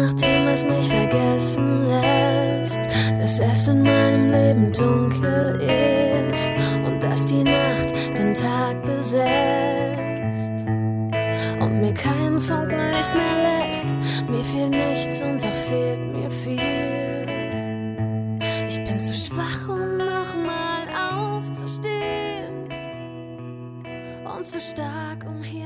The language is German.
nach dem, was mich vergessen lässt, dass es in meinem Leben dunkel ist und dass die Nacht den Tag besetzt und mir keinen Funken Licht mehr lässt. Mir fehlt nichts und doch fehlt mir viel. Ich bin zu schwach, um nochmal aufzustehen und zu stark, um hier